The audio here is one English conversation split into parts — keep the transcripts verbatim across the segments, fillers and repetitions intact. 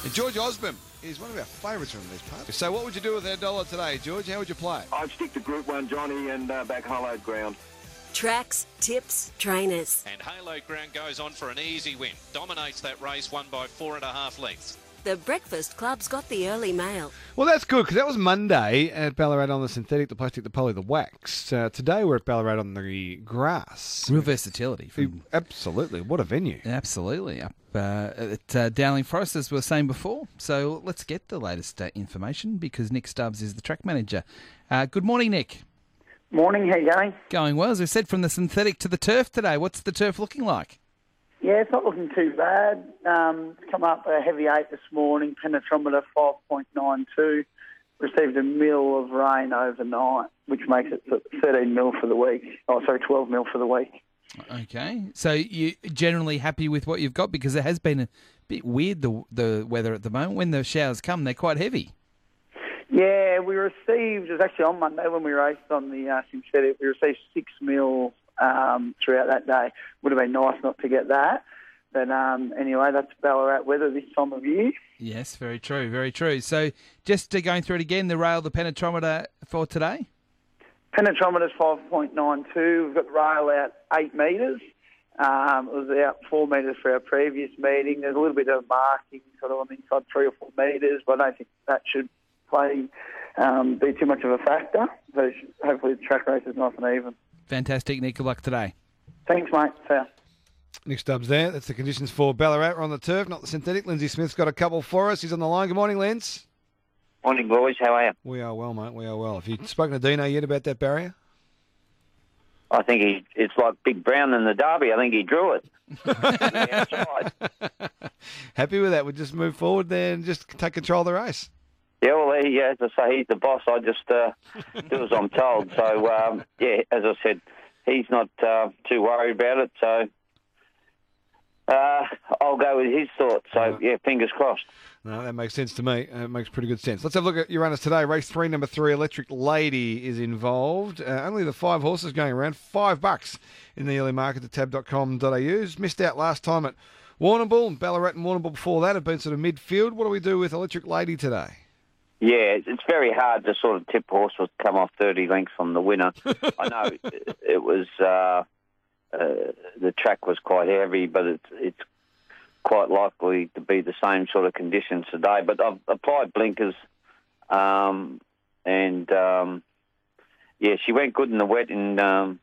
And George Osborne is one of our favourites from these parts. So what would you do with our dollar today, George? How would you play? I'd stick to Group one, Johnny, and uh, back hollowed ground. Tracks, tips, trainers. And Halo Ground goes on for an easy win. Dominates that race, won by four and a half lengths. The Breakfast Club's got the early mail. Well, that's good, because that was Monday at Ballarat on the synthetic, the plastic, the poly, the wax. Uh, today we're at Ballarat on the grass. Real versatility. From... Absolutely. What a venue. Absolutely. Up uh, at uh, Dowling Forest, as we were saying before. So let's get the latest uh, information, because Nick Stubbs is the track manager. Uh, good morning, Nick. Morning, how you going? Going well. As we said, from the synthetic to the turf today. What's the turf looking like? Yeah, it's not looking too bad. Um, it's come up a heavy eight this morning, penetrometer five point nine two. Received a mil of rain overnight, which makes it thirteen mil for the week. Oh, sorry, twelve mil for the week. Okay. So you're generally happy with what you've got, because it has been a bit weird, the the weather at the moment. When the showers come, they're quite heavy. Yeah, we received, it was actually on Monday when we raced on the uh, synthetic, we received six mil um, throughout that day. Would have been nice not to get that. But um, anyway, that's Ballarat weather this time of year. Yes, very true, very true. So just uh, going through it again, the rail, the penetrometer for today? Penetrometer's five point nine two. We've got the rail out eight metres. Um, it was out four metres for our previous meeting. There's a little bit of marking sort of on the inside, three or four metres, but I don't think that should play um, be too much of a factor. So hopefully the track race is nice and even. Fantastic, Nick. Good luck today. Thanks, mate. See ya. Nick Stubbs there. That's the conditions for Ballarat. We're on the turf, not the synthetic. Lindsay Smith's got a couple for us. He's on the line. Good morning, Linz. Morning, boys. How are you? We are well, mate. We are well. Have you spoken to Dino yet about that barrier? I think he, it's like Big Brown in the Derby. I think he drew it. Happy with that? We'll just move forward there and just take control of the race. Yeah, well, he, as I say, he's the boss. I just uh, do as I'm told. So, um, yeah, as I said, he's not uh, too worried about it. So uh, I'll go with his thoughts. So, yeah, fingers crossed. No, that makes sense to me. Uh, it makes pretty good sense. Let's have a look at your runners today. Race three, number three, Electric Lady is involved. Uh, only the five horses going around. Five bucks in the early market at tab dot com dot a u. Missed out last time at Warrnambool, and Ballarat and Warrnambool before that have been sort of midfield. What do we do with Electric Lady today? Yeah, it's very hard to sort of tip horses to come off thirty lengths from the winner. I know it, it was uh, uh, the track was quite heavy, but it's it's quite likely to be the same sort of conditions today. But I've applied blinkers, um, and um, yeah, she went good in the wet in um,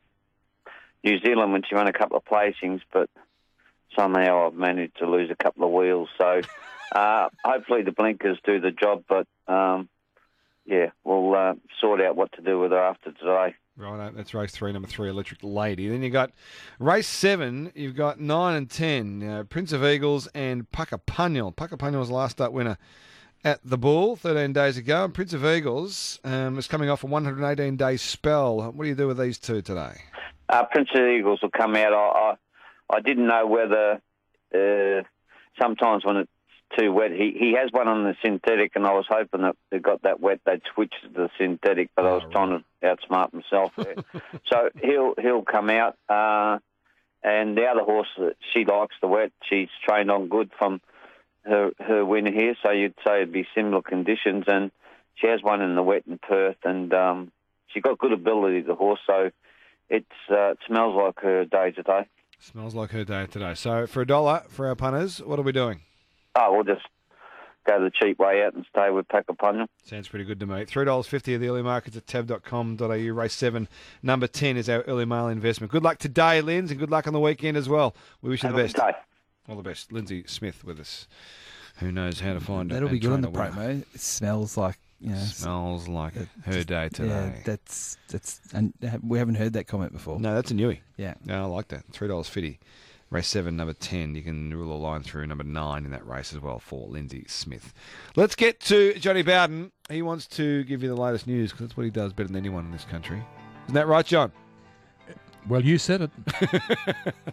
New Zealand when she won a couple of placings, but somehow I've managed to lose a couple of wheels. So uh, hopefully the blinkers do the job, but um, yeah, we'll uh, sort out what to do with her after today. Right, that's race three, number three, Electric Lady. Then you got race seven. You've got nine and ten, uh, Prince of Eagles and Puckapunyal. Puckapunyal was the last start winner at the Bull thirteen days ago. And Prince of Eagles um, is coming off a one hundred eighteen day spell. What do you do with these two today? Uh, Prince of Eagles will come out. I I, I didn't know whether uh, sometimes when it's too wet, he he has one on the synthetic, and I was hoping that it got that wet they'd switch to the synthetic, but oh, I was right. trying to outsmart myself there. So he'll he'll come out, uh, and the other horse that she likes the wet, she's trained on good from her her winner here, so you'd say it'd be similar conditions, and she has one in the wet in Perth, and um, she got good ability, the horse, so it's uh, it smells like her day today. Smells like her day today. So for a dollar for our punters, what are we doing? Oh, we'll just go the cheap way out and stay with Puckapunyal. Sounds pretty good to me. three dollars fifty of the early markets at tab dot com dot a u. Race seven, number ten is our early mail investment. Good luck today, Linz, and good luck on the weekend as well. We wish you Have the a best. good day. All the best. Lindsay Smith with us. Who knows how to find it. That'll be good on the promo. It smells like, you know. Smells like it, her just, day today. Yeah, that's, that's, and we haven't heard that comment before. No, that's a newie. Yeah. No, I like that. three dollars fifty. Race seven, number ten. You can rule a line through number nine in that race as well for Lindsay Smith. Let's get to Johnny Bowden. He wants to give you the latest news because that's what he does better than anyone in this country. Isn't that right, John? Well, you said it.